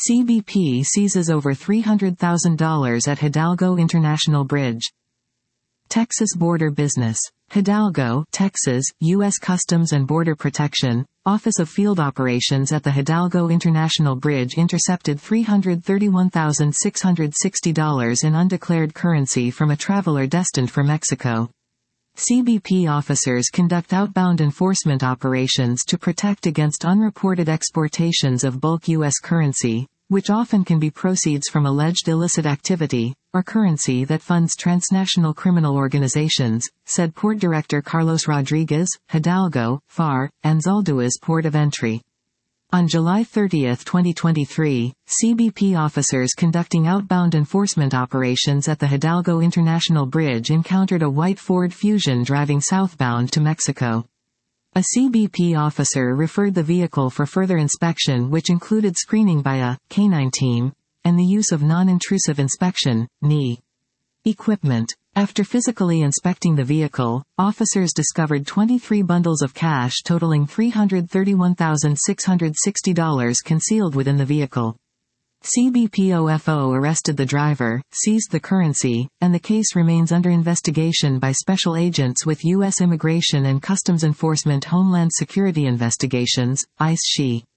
CBP seizes over $300,000 at Hidalgo International Bridge. Texas Border Business. Hidalgo, Texas, U.S. Customs and Border Protection, Office of Field Operations at the Hidalgo International Bridge intercepted $331,660 in undeclared currency from a traveler destined for Mexico. CBP officers conduct outbound enforcement operations to protect against unreported exportations of bulk U.S. currency, which often can be proceeds from alleged illicit activity, or currency that funds transnational criminal organizations, said Port Director Carlos Rodriguez. Hidalgo, FAR, and Zaldua's port of entry. On July 30, 2023, CBP officers conducting outbound enforcement operations at the Hidalgo International Bridge encountered a white Ford Fusion driving southbound to Mexico. A CBP officer referred the vehicle for further inspection, which included screening by a canine team, and the use of non-intrusive inspection, NI, equipment. After physically inspecting the vehicle, officers discovered 23 bundles of cash totaling $331,660 concealed within the vehicle. CBP-OFO arrested the driver, seized the currency, and the case remains under investigation by special agents with U.S. Immigration and Customs Enforcement Homeland Security Investigations, ICE-SHE.